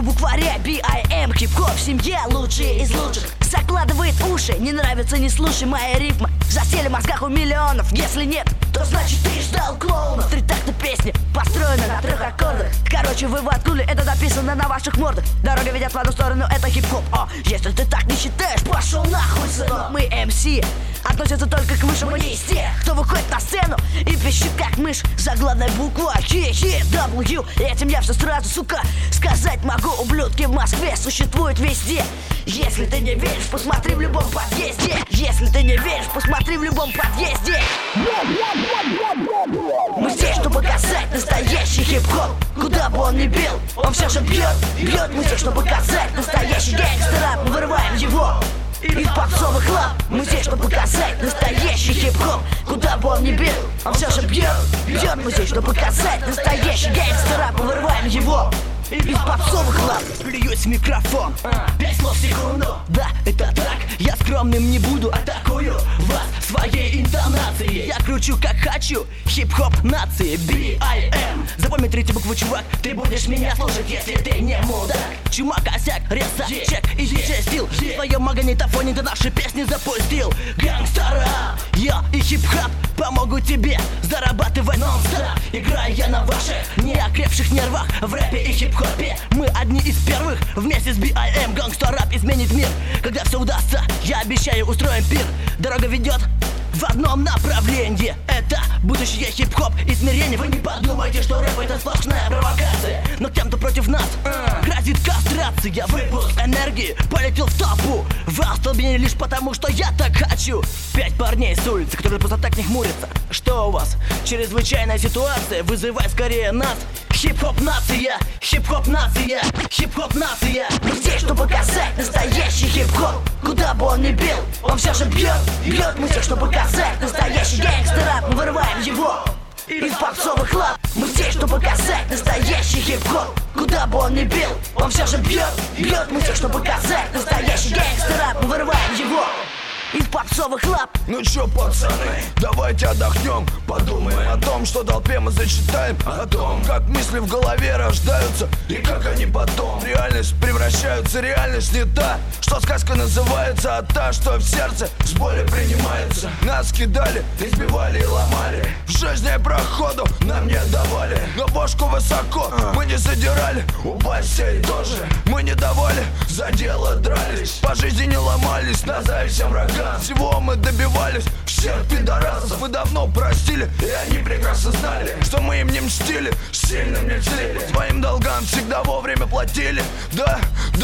букваря B.I.M. Хип-хоп в семье лучший из лучших. Закладывает уши, не нравится, не слушай моя рифма. Засели в мозгах у миллионов. Если нет, то значит ты ждал клоунов. Три такта песни построены на 3 аккордах. Короче, вы воткнули, это написано на ваших мордах. Дорога ведет в одну сторону, это хип-хоп. Если ты так не считаешь, пошел нахуй, сынок. Мы MC, относятся только к высшему не из тех, кто выходит на сцену и пищит как мышь. Заглавная буква K-W. Этим я все сразу, сука, сказать могу. Ублюдки в Москве существуют везде. Если ты не веришь, посмотри в любом подъезде. Если ты не веришь, посмотри в любом подъезде. Мы здесь, чтобы показать настоящий хип-хоп. Куда бы он ни бил, он все же бьет. Мы здесь, чтобы показать настоящий гангстер-рэп. Мы вырываем его из попсовых лап. Мы здесь, чтобы показать настоящий хип-хоп. Куда бы он ни бил, он все же бьет. Мы здесь, чтобы показать настоящий гангстер-рэп. Мы вырываем его из попсовых лап. Плююсь в микрофон, 5 слов в секунду. Да, это так, я скромным не буду. Атакую вас своей интонацией. Я кручу как хочу, хип-хоп нации B.I.M. Запомни 3 буквы, чувак, ты будешь меня слушать, если ты не мудак. Чумак, косяк, реза, чек и диджей стил. В своем магнитофоне ты наши песни запустил. Гангстера, я и хип-хоп помогут тебе зарабатывать нон-стоп. Играю я на ваших неокрепших нервах в рэпе и хип-хопе. Мы одни из первых вместе с B.I.M. Гангстер-рэп изменит мир. Когда все удастся, я обещаю, устроим пир. Дорога ведет в одном направлении. Это будущее хип-хоп и смирение. Вы не подумайте, что рэп это сплошная провокация. Но тем, кто против нас, грозит кастрация. Выпуск энергии полетел в толпу. Вы остолбенели лишь потому, что я так хочу. 5 парней с улицы, которые просто так не хмурятся. Что у вас? Чрезвычайная ситуация, вызывай скорее нас. Хип-хоп нация, хип-хоп нация, хип-хоп нация. Мы здесь, чтобы показать настоящий хип-хоп. Куда бы он ни бил, он все же бьет. Мы здесь, чтобы показать настоящий гангстер-рэп. Мы вырываем его из попсовых лап. Мы здесь, чтобы показать настоящий хип-хоп. Куда бы он ни бил, он все же бьет. Мы здесь, чтобы показать настоящий гангстер-рэп. Мы вырываем его из попсовых лап. Ну чё, пацаны, давайте отдохнем. Подумаем о том, что толпе мы зачитаем. О том, как мысли в голове рождаются и как они потом в реальность превращаются. Реальность не та, что сказка называется, а та, что в сердце с болью принимается. Нас кидали, избивали и ломали. В жизни проходу нам не давали. Но бошку высоко мы не задирали. Упасть и тоже мы не давали. За дело дрались, по жизни не ломались. На зависть врага всего мы добивались. Всех пидорасов мы давно простили. И они прекрасно знали, что мы им не мстили, сильно не мстили. Своим долгам всегда вовремя платили. Да,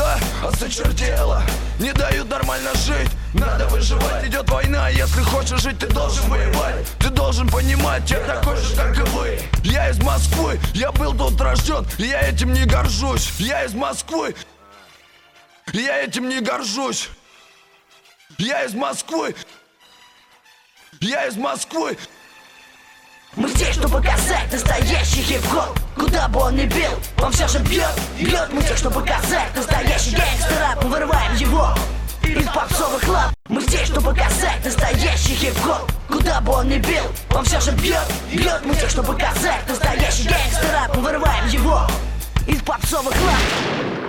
осточертело, не дают нормально жить. Надо выживать, идет война. Если хочешь жить, ты должен воевать. Ты должен понимать, я такой же, как и вы. Я из Москвы, я был тут рожден, и я этим не горжусь. Я из Москвы, я этим не горжусь. Я из Москвы, я из Москвы. Мы здесь, чтобы показать настоящий хип-хоп. Куда бы он ни бил, он все же бьет. Мы здесь, чтобы показать настоящий гангстер-рэп. Мы вырываем его из попсовых лап. Мы здесь, чтобы показать настоящий хип-хоп. Куда бы он ни бил, он все же бьет. Мы здесь, чтобы показать настоящий гангстер-рэп. Мы вырываем его из попсовых лап.